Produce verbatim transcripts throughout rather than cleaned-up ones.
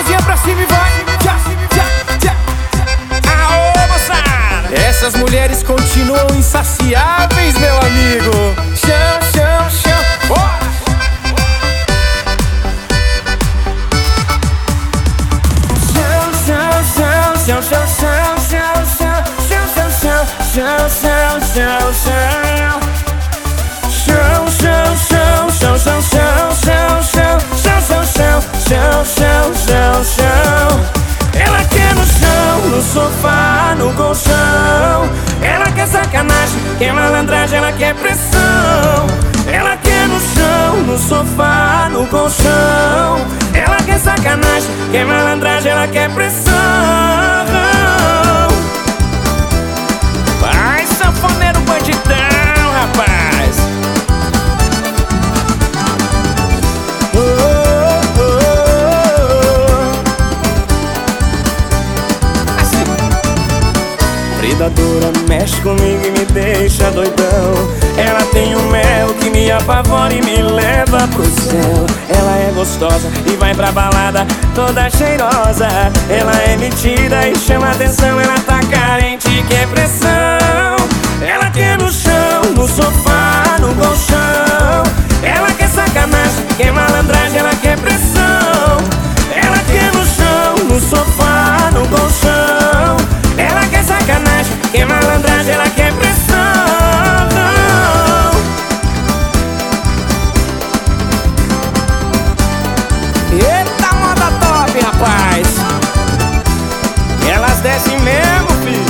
mãozinha pra cima e vai. Tchá, tchá, tchá. Aô, moçada! Essas mulheres continuam insaciáveis, meu amigo. Chão, chão, chão. Bora! Chão, chão, chão, chão, chão, chão, chão, chão, chão, chão, chão, chão, chão, chão. Chão, chão, chão, chão, chão, chão, chão, chão, chão, chão, chão, chão, chão, chão. Ela quer no chão, no sofá, no colchão. Ela quer sacanagem, quer malandragem, ela quer pressão. Ela quer no chão, no sofá, no colchão. Ela quer sacanagem, quer malandragem, ela quer pressão. Vai, sanfoneiro bandidão, rapaz. Oh, oh, oh. Assim. Predadora mexe comigo e me deixa doidão. Ela tem um mel que me apavora e me leva pro céu. Ela é gostosa e vai pra balada toda cheirosa. Ela é metida e chama atenção. Ela tá carente e quer pressão. Ela quer no chão, no sofá, no colchão. Ela quer sacanagem, quer malandragem, ela quer pressão. Ela quer no chão, no sofá, no colchão. Ela quer sacanagem, quer malandragem, ela quer pressão. Eita, moda top, rapaz. Elas descem mesmo, filho.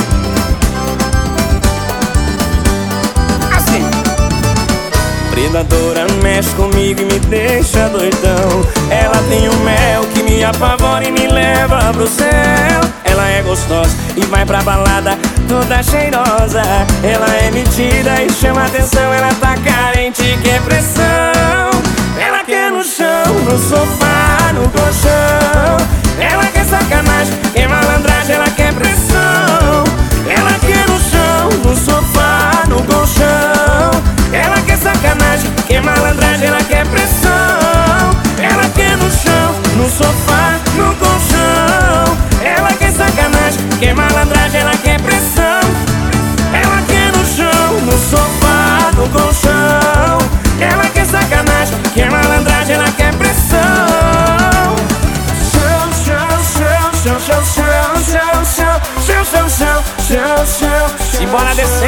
Assim. Predadora mexe comigo e me deixa doidão. Ela tem um mel que me apavora e me leva pro céu. Ela é gostosa e vai pra balada toda cheirosa. Ela é metida e chama atenção. Ela tá carente e quer pressão. Ela quer no chão, no sofá, no colchão. Ela quer sacanagem, quer malandragem, ela quer pressão. Ela quer no chão, no sofá, no colchão. Ela quer sacanagem, quer malandragem, ela quer pressão. Ela quer no chão, no sofá, no colchão. Ela quer sacanagem, quer malandragem, ela quer pressão. Ela quer no chão, no sofá, no colchão. Ela quer sacanagem, quer malandragem, ela quer pressão. Chão, chão, chão, chão, chão, chão, chão, chão, chão, chão, chão, chão, chão. Simbora descer.